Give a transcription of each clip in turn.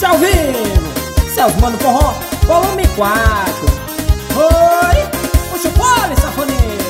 Isso ao vivo, Celso Mano Forró, volume 4. Oi, puxa o fole, safoneiro.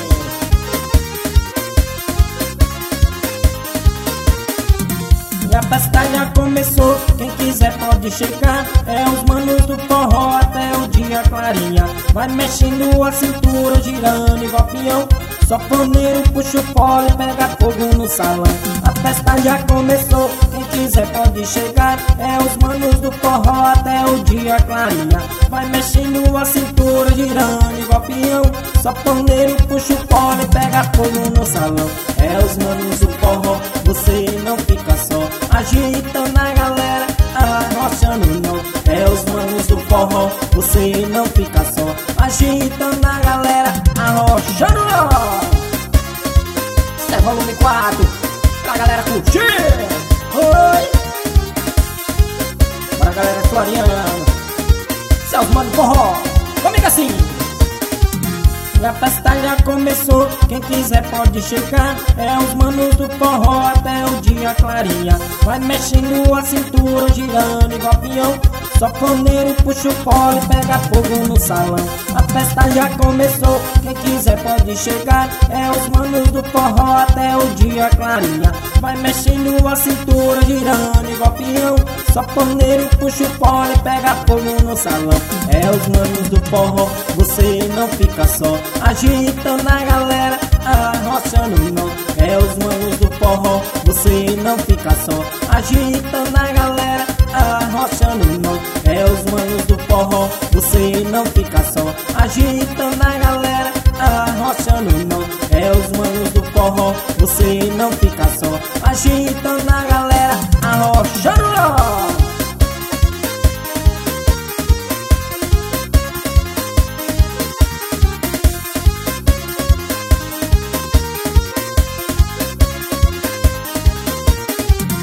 E a festa já começou, quem quiser pode chegar. É os manos do forró até o dia clarinha. Vai mexendo a cintura, girando igual peão. Sanfoneiro puxa o fole, pega fogo no salão. A festa já começou, quem quiser pode chegar. É os manos do forró até o dia clarinha. Vai mexendo a cintura, girando igual peão. Sanfoneiro puxa o fole, pega fogo no salão. É os manos do forró, você não fica só agitando a galera, arrochando não. É os manos do forró, você não fica só agitando a galera, arrochando não. Isso é volume 4, pra galera curtir. Oi, pra galera floriana, Celso Mano Forró, comigo assim. E a festa já começou, quem quiser pode chegar. É os manos do forró até o dia clarinha. Vai mexendo a cintura, girando igual peão. Sanfoneiro puxa o fole, pega fogo no salão. A festa já começou, quem quiser pode chegar. É os manos do forró até o dia clarinha. Vai mexendo a cintura, girando igual peão. Sanfoneiro puxa o fole, pega fogo no salão. É os manos do forró, você não fica só agitando a galera, arrochando não. É os manos do forró, você não fica só agitando a galera, arrochando não. É os manos do forró, você não fica só agitando a galera, arrochando não. É os manos do forró, você não fica só agitando a galera.